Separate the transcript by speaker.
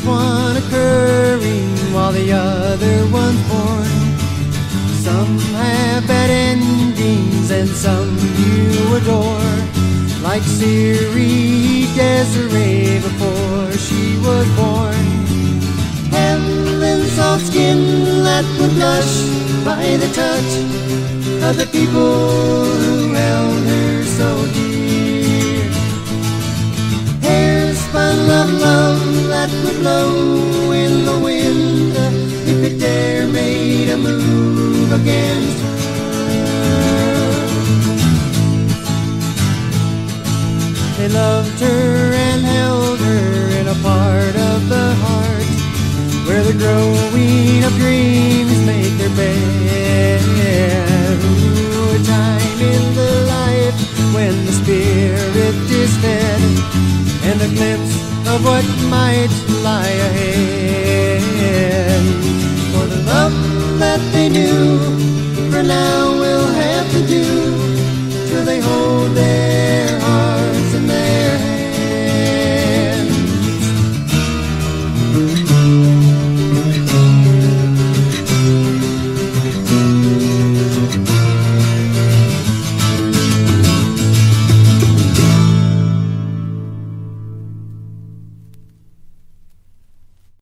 Speaker 1: one occurring while the other one's born. Some have bad endings and some you adore, like Siri Desiree before she was born. Heaven's soft skin that would blush by the touch of the people who held her so dear. Hair spun of love that would blow in the wind if it dare made a move against her. They loved her and held her in a part of the heart where the growing of dreams make their bed. Ooh, a time in the life when the spirit is fed, and a glimpse of what might lie ahead. For the love that they knew, for now will have to do till they hold their